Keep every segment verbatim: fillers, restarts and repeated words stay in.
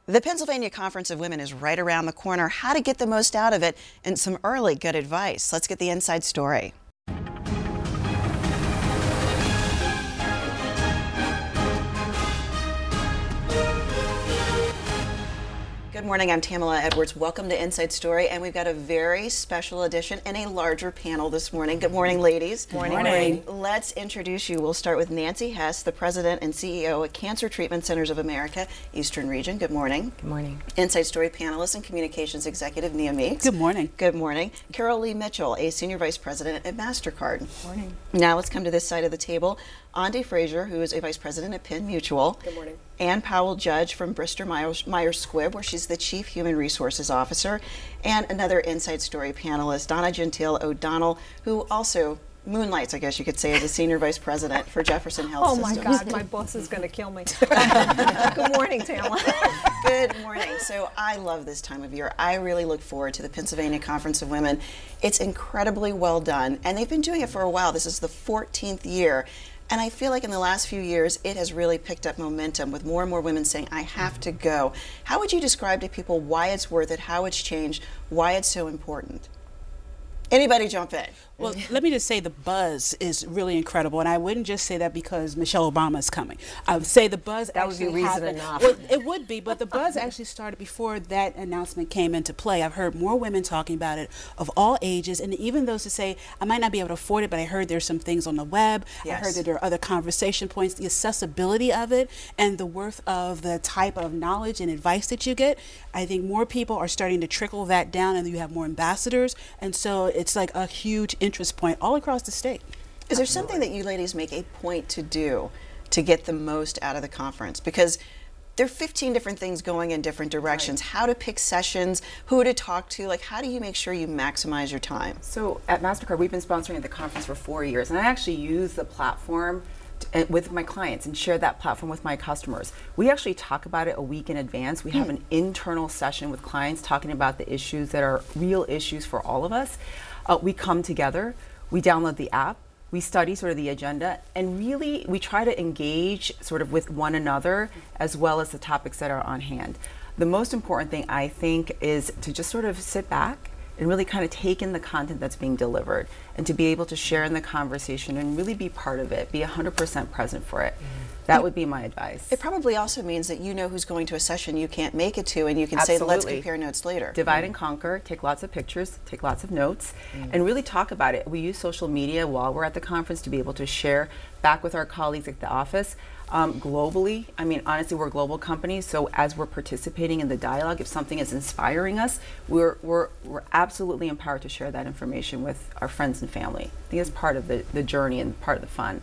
The Pennsylvania Conference of Women is right around the corner. How to get the most out of it and some early good advice. Let's get the inside story. Good morning, I'm Tamala Edwards. Welcome to Inside Story, and we've got a very special edition and a larger panel this morning. Good morning, ladies. Good morning. morning. Let's introduce you. We'll start with Nancy Hess, the President and C E O at Cancer Treatment Centers of America, Eastern Region. Good morning. Good morning. Inside Story panelist and Communications Executive, Nia Meeks. Good morning. Good morning. Carol Lee Mitchell, a Senior Vice President at MasterCard. Good morning. Now let's come to this side of the table. Andy Frazier, who is a Vice President at Penn Mutual. Good morning. Ann Powell Judge from Bristol Myers, Myers Squibb, where she's the Chief Human Resources Officer. And another Inside Story panelist, Donna Gentile O'Donnell, who also moonlights, I guess you could say, as a Senior Vice President for Jefferson Health Oh Systems. my God, my boss is going to kill me. Good morning, Tamala. Good morning. So I love this time of year. I really look forward to the Pennsylvania Conference of Women. It's incredibly well done, and they've been doing it for a while. This is the fourteenth year. And I feel like in the last few years, it has really picked up momentum with more and more women saying, I have to go. How would you describe to people why it's worth it, how it's changed, why it's so important? Anybody jump in? Well, let me just say the buzz is really incredible, and I wouldn't just say that because Michelle Obama is coming. I would say the buzz that would actually be reason happened. enough. Well, it would be, but the buzz actually started before that announcement came into play. I've heard more women talking about it of all ages, and even those who say, I might not be able to afford it, but I heard there's some things on the web. Yes. I heard that there are other conversation points, the accessibility of it, and the worth of the type of knowledge and advice that you get. I think more people are starting to trickle that down, and you have more ambassadors, and so it's like a huge interest point all across the state. Is there something that you ladies make a point to do to get the most out of the conference? Because there are fifteen different things going in different directions. Right. How to pick sessions, who to talk to, like how do you make sure you maximize your time? So at MasterCard, we've been sponsoring the conference for four years, and I actually use the platform to, uh, with my clients and share that platform with my customers. We actually talk about it a week in advance. We have an internal session with clients talking about the issues that are real issues for all of us. Uh, we come together. We download the app, we study sort of the agenda, and really we try to engage sort of with one another as well as the topics that are on hand. The most important thing, I think, is to just sort of sit back and really kind of take in the content that's being delivered and to be able to share in the conversation and really be part of it, be one hundred percent present for it. Mm-hmm. That would be my advice. It probably also means that you know who's going to a session you can't make it to, and you can Absolutely. say, let's compare notes later. Divide mm. and conquer, take lots of pictures, take lots of notes, mm. and really talk about it. We use social media while we're at the conference to be able to share back with our colleagues at the office. Um, globally, I mean, honestly, we're a global company, so as we're participating in the dialogue, if something is inspiring us, we're, we're, we're absolutely empowered to share that information with our friends and family. I think it's part of the, the journey and part of the fun.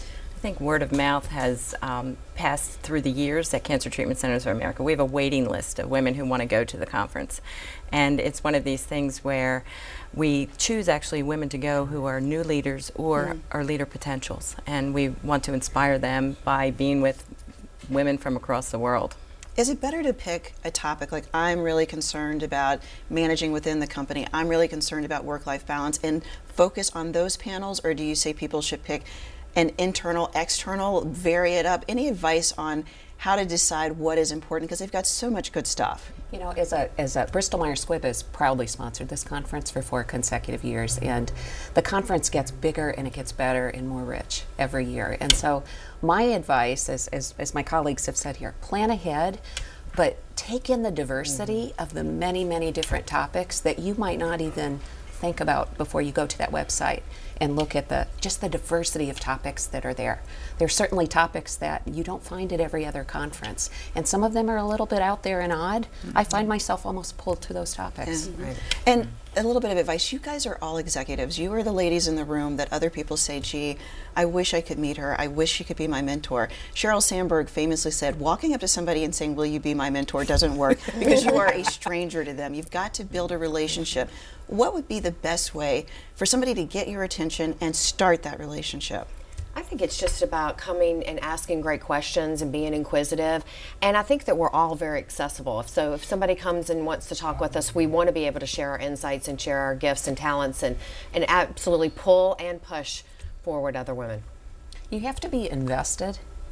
I think word of mouth has um, passed through the years at Cancer Treatment Centers of America. We have a waiting list of women who want to go to the conference. And it's one of these things where we choose actually women to go who are new leaders or mm. are leader potentials. And we want to inspire them by being with women from across the world. Is it better to pick a topic like I'm really concerned about managing within the company, I'm really concerned about work-life balance, and focus on those panels, or do you say people should pick an internal, external, vary it up? Any advice on how to decide what is important, because they've got so much good stuff? You know, as a, as a Bristol Myers Squibb has proudly sponsored this conference for four consecutive years, and the conference gets bigger and it gets better and more rich every year. And so my advice, as, as, as my colleagues have said here, plan ahead, but take in the diversity mm-hmm. of the many, many different topics that you might not even think about before you go to that website and look at the just the diversity of topics that are there. There's certainly topics that you don't find at every other conference, and some of them are a little bit out there and odd. Mm-hmm. I find myself almost pulled to those topics. And, right. and a little bit of advice, you guys are all executives. You are the ladies in the room that other people say, gee, I wish I could meet her. I wish she could be my mentor. Sheryl Sandberg famously said, walking up to somebody and saying, will you be my mentor, doesn't work because you are a stranger to them. You've got to build a relationship. What would be the best way for somebody to get your attention and start that relationship? I think it's just about coming and asking great questions and being inquisitive. And I think that we're all very accessible. So if somebody comes and wants to talk with us, we want to be able to share our insights and share our gifts and talents and, and absolutely pull and push forward other women. You have to be invested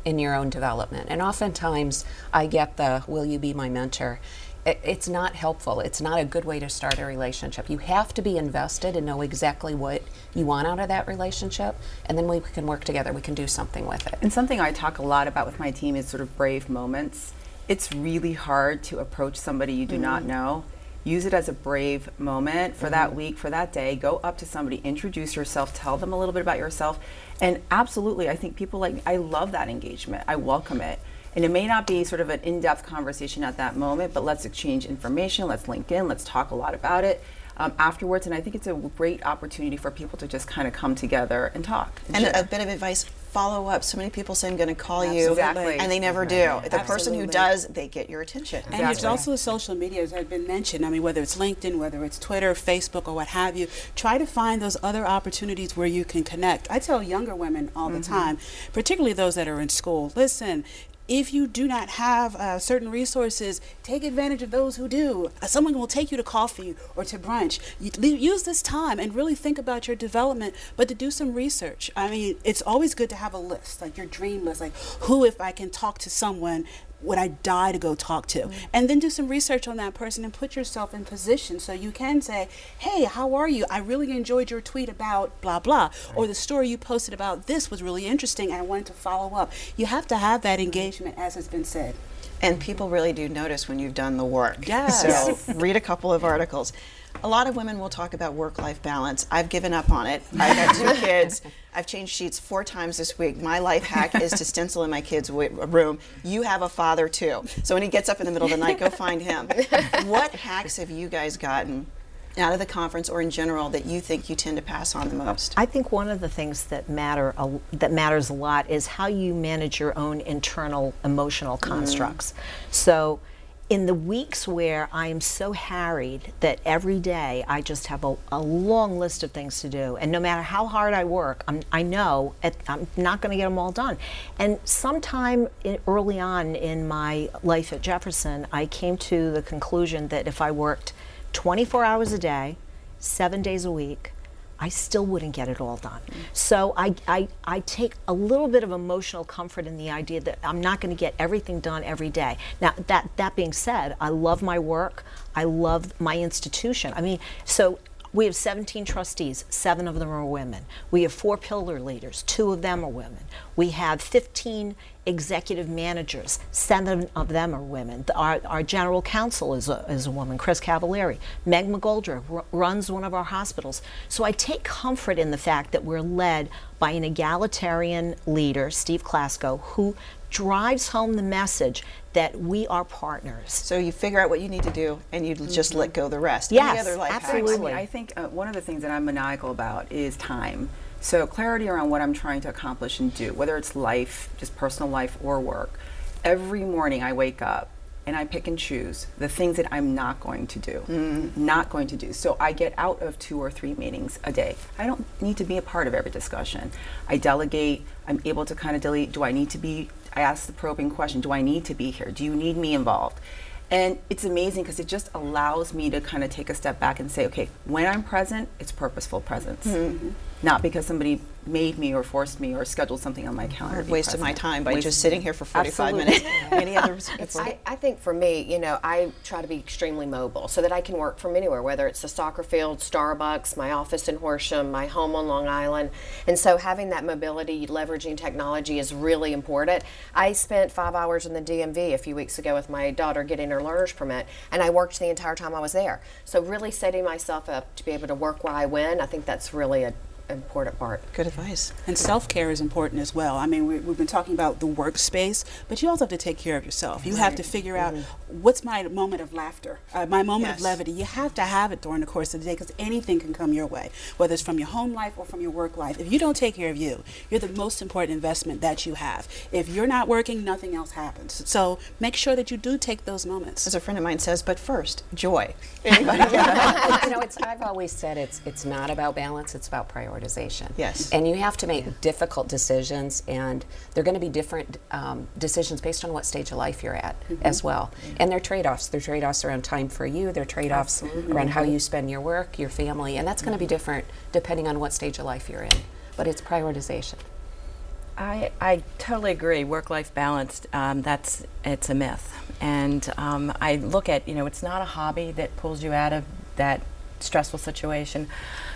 in your own development. And oftentimes I get the, will you be my mentor? It, it's not helpful. It's not a good way to start a relationship. You have to be invested and know exactly what you want out of that relationship, and then we can work together. We can do something with it. And something I talk a lot about with my team is sort of brave moments. It's really hard to approach somebody you do mm-hmm. not know. Use it as a brave moment for mm-hmm. that week, for that day. Go up to somebody, introduce yourself, tell them a little bit about yourself. And absolutely, I think people like, I love that engagement. I welcome it. And it may not be sort of an in-depth conversation at that moment, but let's exchange information, let's link in, let's talk a lot about it um, afterwards. And I think it's a great opportunity for people to just kind of come together and talk. And, and share. a bit of advice, follow up. So many people say I'm going to call Absolutely. you, Exactly. and they never Right. do. The Absolutely. person who does, they get your attention. And there's also the social media, as has been mentioned. I mean, whether it's LinkedIn, whether it's Twitter, Facebook, or what have you, try to find those other opportunities where you can connect. I tell younger women all mm-hmm. the time, particularly those that are in school, listen, if you do not have uh, certain resources, take advantage of those who do. Uh, someone will take you to coffee or to brunch. You leave, use this time and really think about your development, but to do some research. I mean, it's always good to have a list, like your dream list, like who, if I can talk to someone, would I die to go talk to? Mm-hmm. And then do some research on that person and put yourself in position so you can say, hey, how are you? I really enjoyed your tweet about blah, blah. Right. Or the story you posted about this was really interesting and I wanted to follow up. You have to have that engagement, as has been said. And people really do notice when you've done the work. Yes. So read a couple of articles. A lot of women will talk about work-life balance. I've given up on it. I've got two kids. I've changed sheets four times this week. My life hack is to stencil in my kid's w- room, you have a father too. So when he gets up in the middle of the night, go find him. What hacks have you guys gotten out of the conference or in general that you think you tend to pass on the most? I think one of the things that matter a, that matters a lot is how you manage your own internal emotional constructs. Mm. So in the weeks where I am so harried that every day I just have a, a long list of things to do, and no matter how hard I work, I'm, I know it, I'm not going to get them all done. And sometime in, early on in my life at Jefferson, I came to the conclusion that if I worked twenty-four hours a day, seven days a week, I still wouldn't get it all done. Mm-hmm. So I, I, I take a little bit of emotional comfort in the idea that I'm not going to get everything done every day. Now, that, that being said, I love my work. I love my institution. I mean, so we have seventeen trustees, seven of them are women. We have four pillar leaders, two of them are women. We have fifteen executive managers, seven of them are women. Our, our general counsel is a, is a woman, Chris Cavalieri. Meg McGoldrick r- runs one of our hospitals. So I take comfort in the fact that we're led by an egalitarian leader, Steve Klasko, who drives home the message that we are partners. So you figure out what you need to do and you mm-hmm. just let go the rest. Yes, Any other life absolutely. hacks? I think uh, one of the things that I'm maniacal about is time. So clarity around what I'm trying to accomplish and do, whether it's life, just personal life or work. Every morning I wake up and I pick and choose the things that I'm not going to do, mm. not going to do. So I get out of two or three meetings a day. I don't need to be a part of every discussion. I delegate, I'm able to kind of delete, do I need to be, I ask the probing question, do I need to be here? Do you need me involved? And it's amazing because it just allows me to kind of take a step back and say, okay, when I'm present, it's purposeful presence. Mm-hmm. Not because somebody made me or forced me or scheduled something on my calendar. Or wasted my time by Wasted just sitting here for forty-five Absolutely. minutes. Any other I, I think for me, you know, I try to be extremely mobile so that I can work from anywhere, whether it's the soccer field, Starbucks, my office in Horsham, my home on Long Island. And so having that mobility, leveraging technology is really important. I spent five hours in the D M V a few weeks ago with my daughter getting her learner's permit, and I worked the entire time I was there. So really setting myself up to be able to work where I win, I think that's really a important part. Good advice. And self-care is important as well. I mean, we, we've been talking about the workspace, but you also have to take care of yourself. You right. have to figure out mm-hmm. what's my moment of laughter, uh, my moment yes. of levity. You have to have it during the course of the day because anything can come your way, whether it's from your home life or from your work life. If you don't take care of you, you're the most important investment that you have. If you're not working, nothing else happens. So make sure that you do take those moments. As a friend of mine says, but first, joy. Anybody? You know, it's, I've always said it's it's not about balance, it's about priority. Yes. And you have to make yeah. difficult decisions, and they're going to be different um, decisions based on what stage of life you're at mm-hmm. as well. Mm-hmm. And they're trade-offs. They're trade-offs around time for you. They're trade-offs Absolutely. around how you spend your work, your family, and that's mm-hmm. going to be different depending on what stage of life you're in. But it's prioritization. I, I totally agree. Work-life balance, um, that's, it's a myth. And um, I look at, you know, it's not a hobby that pulls you out of that stressful situation.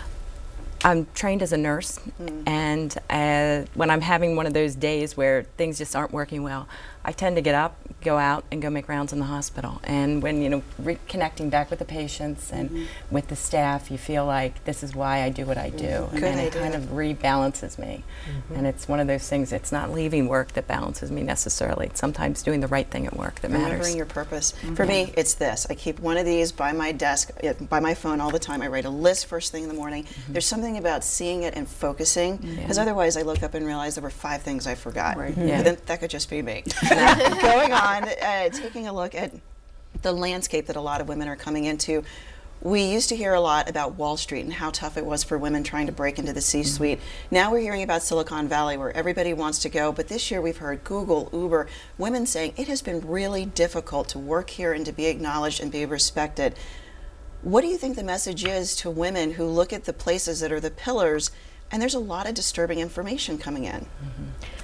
I'm trained as a nurse, mm. and uh, when I'm having one of those days where things just aren't working well, I tend to get up, go out, and go make rounds in the hospital. And when, you know, reconnecting back with the patients and mm-hmm. with the staff, you feel like this is why I do what I do. Mm-hmm. Good and idea. It kind of rebalances me. Mm-hmm. And it's one of those things, it's not leaving work that balances me necessarily. It's sometimes doing the right thing at work that Remembering matters. your purpose. Mm-hmm. For me, it's this. I keep one of these by my desk, it, by my phone all the time. I write a list first thing in the morning. Mm-hmm. There's something about seeing it and focusing, because mm-hmm. otherwise I look up and realize there were five things I forgot. Right. Mm-hmm. Yeah. But then that could just be me. Going on, uh, taking a look at the landscape that a lot of women are coming into. We used to hear a lot about Wall Street and how tough it was for women trying to break into the C-suite. Mm-hmm. Now we're hearing about Silicon Valley, where everybody wants to go, but this year we've heard Google, Uber, women saying it has been really difficult to work here and to be acknowledged and be respected. What do you think the message is to women who look at the places that are the pillars, and there's a lot of disturbing information coming in? Mm-hmm.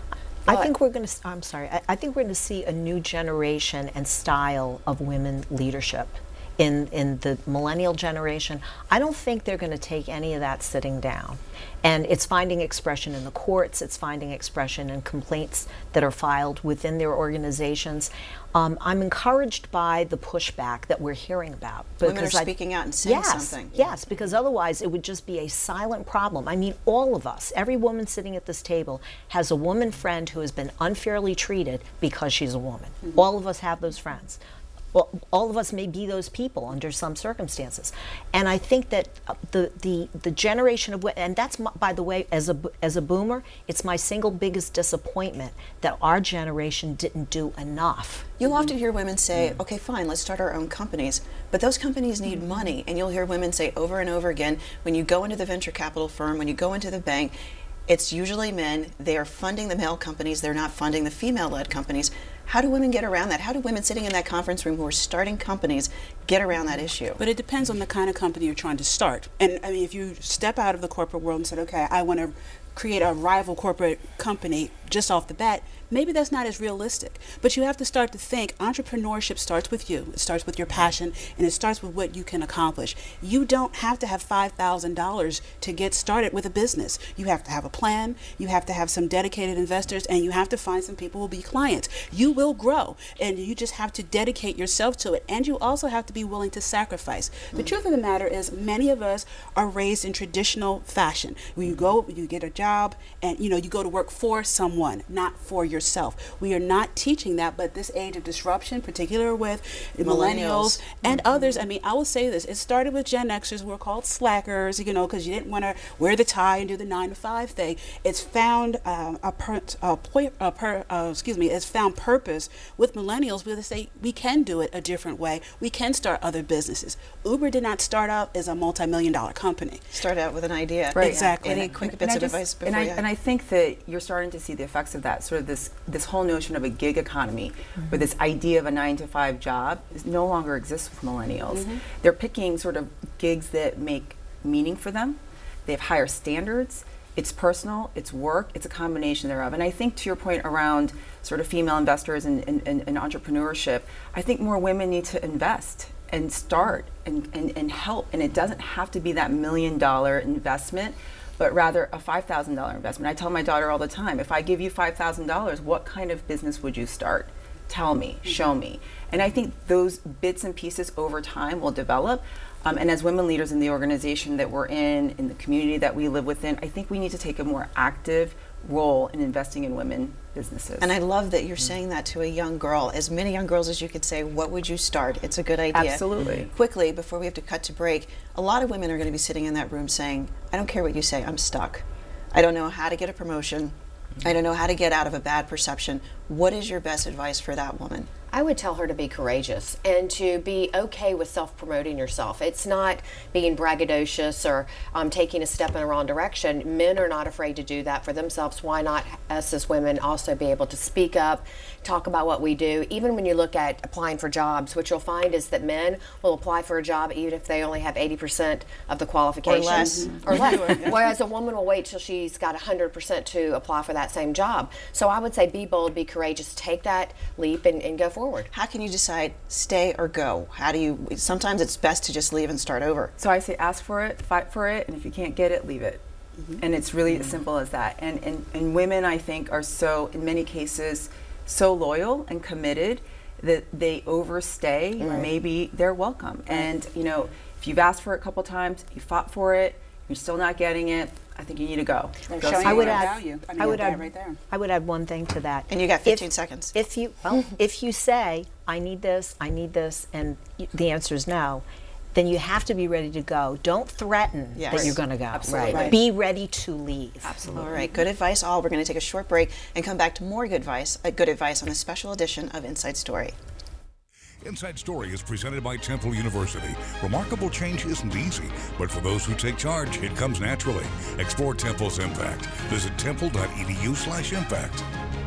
I think we're going to, I'm sorry, I, I think we're going to see a new generation and style of women leadership. In, in the millennial generation, I don't think they're going to take any of that sitting down. And it's finding expression in the courts, it's finding expression in complaints that are filed within their organizations. Um, I'm encouraged by the pushback that we're hearing about. Women are I, speaking out and saying yes, something. Yes, because otherwise it would just be a silent problem. I mean, all of us, every woman sitting at this table has a woman friend who has been unfairly treated because she's a woman. Mm-hmm. All of us have those friends. Well, all of us may be those people under some circumstances, and I think that the the the generation of and that's my, by the way, as a as a boomer, it's my single biggest disappointment that our generation didn't do enough. You'll mm-hmm. often hear women say, mm-hmm. "Okay, fine, let's start our own companies," but those companies need mm-hmm. money, and you'll hear women say over and over again, when you go into the venture capital firm, when you go into the bank, it's usually men. They are funding the male companies. They're not funding the female-led companies. How do women get around that? How do women sitting in that conference room who are starting companies get around that issue? But it depends on the kind of company you're trying to start. And I mean, if you step out of the corporate world and said, okay, I want to create a rival corporate company just off the bat, maybe that's not as realistic. But you have to start to think entrepreneurship starts with you. It starts with your passion, and it starts with what you can accomplish. You don't have to have five thousand dollars to get started with a business. You have to have a plan, you have to have some dedicated investors, and you have to find some people who will be clients. You will grow, and you just have to dedicate yourself to it. And you also have to be willing to sacrifice. Mm-hmm. The truth of the matter is many of us are raised in traditional fashion. When you go, you get a job, and you know, you go to work for someone, not for yourself. yourself. We are not teaching that, but this age of disruption, particularly with millennials, millennials and mm-hmm. others, I mean, I will say this, it started with Gen Xers who were called slackers, you know, because you didn't want to wear the tie and do the nine to five thing. It's found um, a, per, a, a per, uh, excuse me, it's found purpose with millennials where they say we can do it a different way. We can start other businesses. Uber did not start out as a multi-million dollar company. Start out with an idea. Right. Exactly. Any quick and, bits and of just, advice before and I, you and I think that you're starting to see the effects of that, sort of this this whole notion of a gig economy, mm-hmm. where this idea of a nine to five job is no longer exists with millennials. Mm-hmm. They're picking sort of gigs that make meaning for them. They have higher standards. It's personal, it's work, it's a combination thereof. And I think to your point around sort of female investors and, and, and, and entrepreneurship, I think more women need to invest and start and, and, and help. And it doesn't have to be that million dollar investment, but rather a five thousand dollar investment. I tell my daughter all the time, if I give you five thousand dollars, what kind of business would you start? Tell me, show me. And I think those bits and pieces over time will develop. Um, and as women leaders in the organization that we're in, in the community that we live within, I think we need to take a more active role in investing in women businesses. And I love that you're mm-hmm. saying that to a young girl. As many young girls as you could say, what would you start? It's a good idea. Absolutely. Quickly, before we have to cut to break, a lot of women are going to be sitting in that room saying, I don't care what you say, I'm stuck. I don't know how to get a promotion. I don't know how to get out of a bad perception. What is your best advice for that woman? I would tell her to be courageous and to be okay with self-promoting yourself. It's not being braggadocious or um, taking a step in the wrong direction. Men are not afraid to do that for themselves. Why not us as women also be able to speak up, talk about what we do. Even when you look at applying for jobs, what you'll find is that men will apply for a job even if they only have eighty percent of the qualifications. less. Or less. Whereas a woman will wait till she's got one hundred percent to apply for that same job. So I would say be bold, be courageous, take that leap and, and go forward. How can you decide stay or go? How do you, sometimes it's best to just leave and start over. So I say ask for it, fight for it, and if you can't get it, leave it. Mm-hmm. And it's really as simple as that. And, and, and women, I think, are so, in many cases, so loyal and committed that they overstay. Right. Maybe they're welcome. Right. And, you know, if you've asked for it a couple times, you fought for it, you're still not getting it, I think you need to go. go I would add, value. I, mean, I would add, right there. I would add one thing to that. And you got fifteen if, seconds. If you, well, if you say, I need this, I need this, and y- the answer is no, then you have to be ready to go. Don't threaten Yes. that you're going to go. Absolutely. Right. Right. Be ready to leave. Absolutely. All right, good advice all. We're going to take a short break and come back to more good advice, uh, good advice on a special edition of Inside Story. Inside Story is presented by Temple University. Remarkable change isn't easy, but for those who take charge, it comes naturally. Explore Temple's impact. Visit temple.edu slash impact.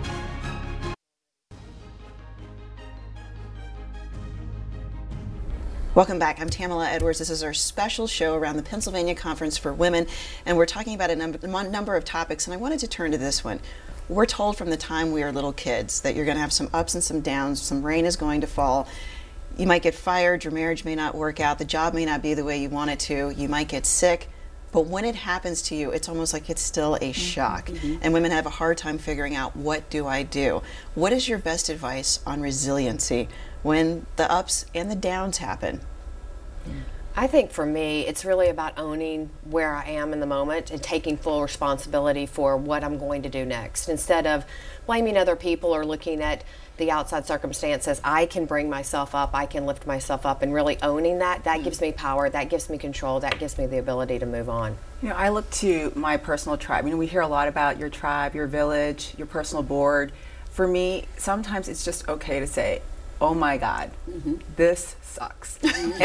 Welcome back. I'm Tamala Edwards. This is our special show around the Pennsylvania Conference for Women, and we're talking about a number, a number of topics, and I wanted to turn to this one. We're told from the time we are little kids that you're going to have some ups and some downs, some rain is going to fall, you might get fired, your marriage may not work out, the job may not be the way you want it to, you might get sick, but when it happens to you, it's almost like it's still a shock, mm-hmm. and women have a hard time figuring out, what do I do? What is your best advice on resiliency when the ups and the downs happen? I think for me, it's really about owning where I am in the moment and taking full responsibility for what I'm going to do next. Instead of blaming other people or looking at the outside circumstances, I can bring myself up, I can lift myself up, and really owning that, that gives me power, that gives me control, that gives me the ability to move on. You know, I look to my personal tribe. You know, we hear a lot about your tribe, your village, your personal board. For me, sometimes it's just okay to say, oh my God, mm-hmm. this sucks.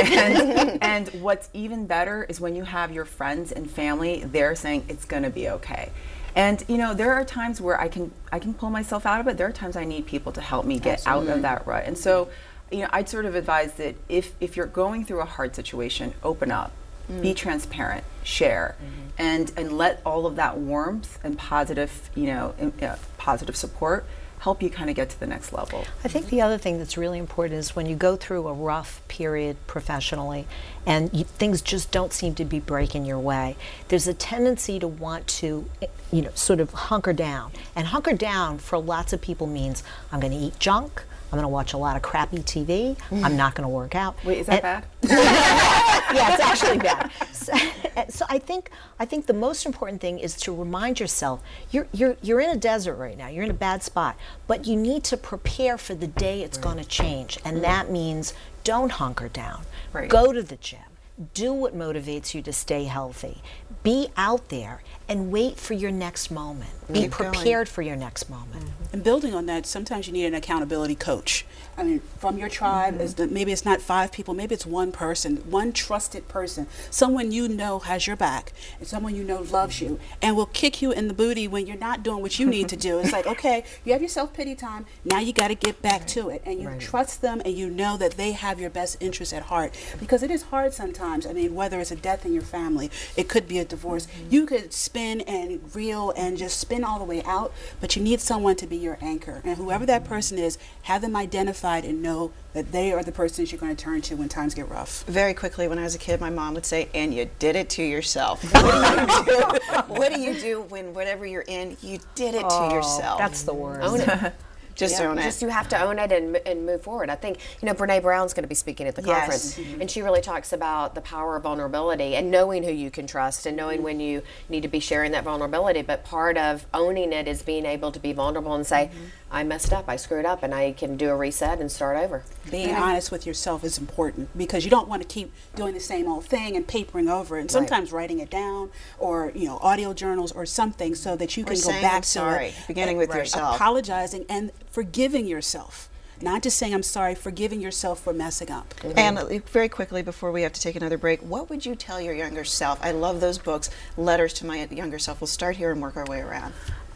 and, and what's even better is when you have your friends and family, they're saying it's gonna be okay. And you know, there are times where I can I can pull myself out of it. There are times I need people to help me get Absolutely. out of that rut. And so, you know, I'd sort of advise that if, if you're going through a hard situation, open up, mm. be transparent, share, mm-hmm. and, and let all of that warmth and positive, you know, in, uh, positive support help you kind of get to the next level. I think the other thing that's really important is when you go through a rough period professionally and you, things just don't seem to be breaking your way, there's a tendency to want to, you know, sort of hunker down. And hunker down for lots of people means I'm going to eat junk, I'm going to watch a lot of crappy T V, mm. I'm not going to work out. Wait, is that and, bad? Yeah, it's actually bad. So, so I think I think the most important thing is to remind yourself you're you're you're in a desert right now. You're in a bad spot, but you need to prepare for the day it's right. going to change, and mm. that means don't hunker down. Right. Go to the gym. Do what motivates you to stay healthy. Be out there and wait for your next moment. Be Keep prepared going. for your next moment. Mm-hmm. And building on that, sometimes you need an accountability coach. I mean, from your tribe, mm-hmm. is the, maybe it's not five people, maybe it's one person, one trusted person, someone you know has your back, and someone you know loves you, and will kick you in the booty when you're not doing what you need to do. It's like, okay, you have your self-pity time, now you got to get back right. to it, and you right. trust them, and you know that they have your best interest at heart, because it is hard sometimes. I mean, whether it's a death in your family, it could be a divorce, mm-hmm. you could spin and reel and just spin all the way out, but you need someone to be your anchor, and whoever that person is, have them identified and know that they are the persons you're going to turn to when times get rough. Very quickly, when I was a kid, my mom would say, and you did it to yourself. What do you do? What do you do when whatever you're in, you did it oh, to yourself? That's the worst. Own it. Just yeah, own it. Just you have to own it and, and move forward. I think, you know, Brene Brown's going to be speaking at the Yes. conference, Mm-hmm. and she really talks about the power of vulnerability and knowing who you can trust and knowing mm-hmm. when you need to be sharing that vulnerability. But part of owning it is being able to be vulnerable and say, mm-hmm. I messed up, I screwed up, and I can do a reset and start over. Being yeah. honest with yourself is important, because you don't want to keep doing the same old thing and papering over it, and sometimes right. writing it down, or you know, audio journals or something, so that you Or can go saying, back I'm to sorry, it. beginning and, with yourself. Apologizing and forgiving yourself. Not just saying I'm sorry, forgiving yourself for messing up. Mm-hmm. And uh, very quickly, before we have to take another break, what would you tell your younger self? I love those books, Letters to My Younger Self. We'll start here and work our way around.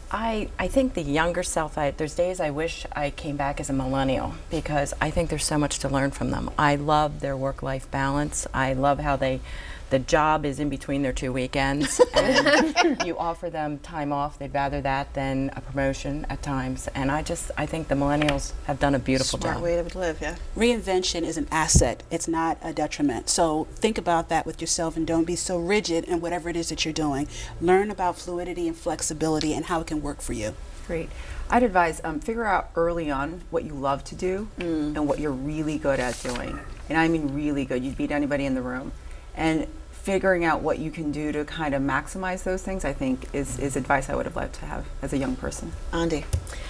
I, I think the younger self, I, there's days I wish I came back as a millennial because I think there's so much to learn from them. I love their work-life balance. I love how they, the job is in between their two weekends and you offer them time off. They'd rather that than a promotion at times. And I just, I think the millennials have done a beautiful Smart job. way to live, yeah. Reinvention is an asset. It's not a detriment. So think about that with yourself and don't be so rigid in whatever it is that you're doing. Learn about fluidity and flexibility and how it can work for you. Great. I'd advise um, figure out early on what you love to do mm. and what you're really good at doing. And I mean really good. You'd beat anybody in the room. And figuring out what you can do to kind of maximize those things, I think, is, is advice I would have liked to have as a young person. Andy?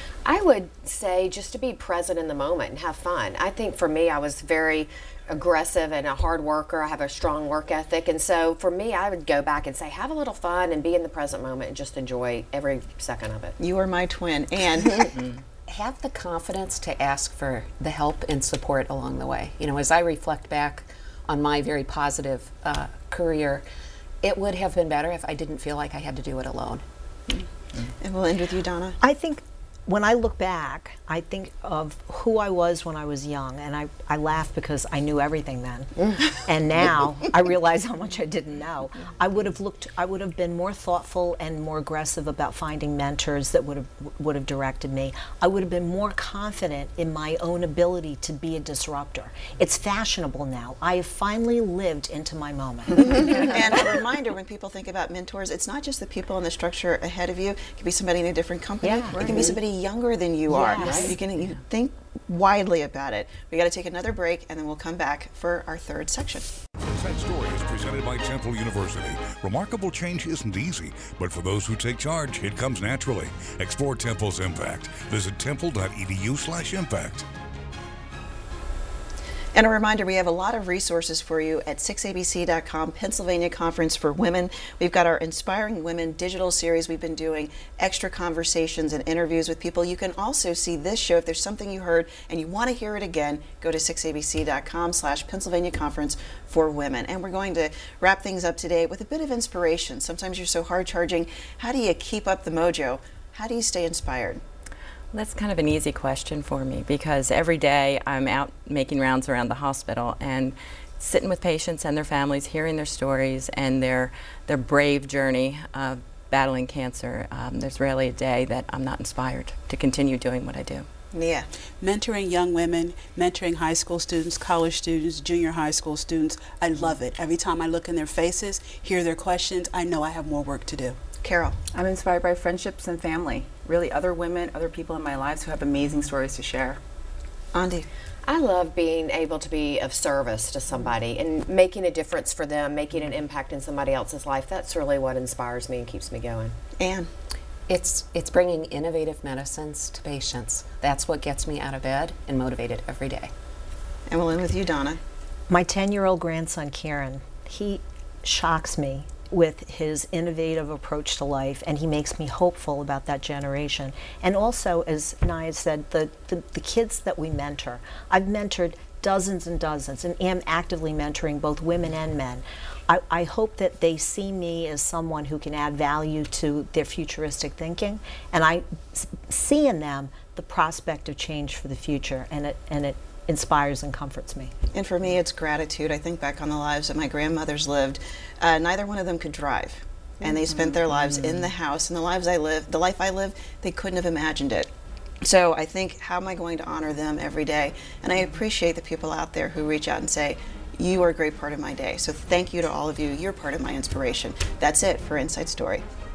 I would say just to be present in the moment and have fun. I think for me, I was very aggressive and a hard worker. I have a strong work ethic. And so for me, I would go back and say, have a little fun and be in the present moment and just enjoy every second of it. You are my twin. And have the confidence to ask for the help and support along the way. You know, as I reflect back on my very positive uh, career, it would have been better if I didn't feel like I had to do it alone. Mm-hmm. And we'll end with you, Donna. I think when I look back, I think of who I was when I was young, and I, I laugh because I knew everything then. And now I realize how much I didn't know. I would have looked, I would have been more thoughtful and more aggressive about finding mentors that would have would have directed me. I would have been more confident in my own ability to be a disruptor. It's fashionable now. I have finally lived into my moment. And a reminder, when people think about mentors, it's not just the people in the structure ahead of you. It could be somebody in a different company. Yeah, it can be somebody younger than you are. Yes. You can you think widely about it. We got to take another break, and then we'll come back for our third section. Inside Story is presented by Temple University. Remarkable change isn't easy, but for those who take charge, it comes naturally. Explore Temple's impact. Visit temple.edu slash impact. And a reminder, we have a lot of resources for you at six A B C dot com, Pennsylvania Conference for Women. We've got our Inspiring Women digital series. We've been doing extra conversations and interviews with people. You can also see this show. If there's something you heard and you want to hear it again, go to six A B C dot com slash Pennsylvania Conference for Women. And we're going to wrap things up today with a bit of inspiration. Sometimes you're so hard charging. How do you keep up the mojo? How do you stay inspired? That's kind of an easy question for me because every day I'm out making rounds around the hospital and sitting with patients and their families, hearing their stories and their their brave journey of battling cancer. Um, there's rarely a day that I'm not inspired to continue doing what I do. Nia? Mentoring young women, mentoring high school students, college students, junior high school students, I love it. Every time I look in their faces, hear their questions, I know I have more work to do. Carol? I'm inspired by friendships and family. Really other women, other people in my lives who have amazing stories to share. Andy? I love being able to be of service to somebody and making a difference for them, making an impact in somebody else's life. That's really what inspires me and keeps me going. Anne? It's, it's bringing innovative medicines to patients. That's what gets me out of bed and motivated every day. And we'll end with you, Donna. My ten-year-old grandson, Kieran, he shocks me with his innovative approach to life, and he makes me hopeful about that generation. And also, as Nia said, the, the, the kids that we mentor. I've mentored dozens and dozens and am actively mentoring both women and men. I, I hope that they see me as someone who can add value to their futuristic thinking, and I s- see in them the prospect of change for the future, and it, and it inspires and comforts me. And for me, it's gratitude. I think back on the lives that my grandmothers lived. Uh, neither one of them could drive, and they spent their lives in the house. And the lives I live, the life I live, they couldn't have imagined it. So I think, how am I going to honor them every day? And I appreciate the people out there who reach out and say, you are a great part of my day. So thank you to all of you. You're part of my inspiration. That's it for Inside Story.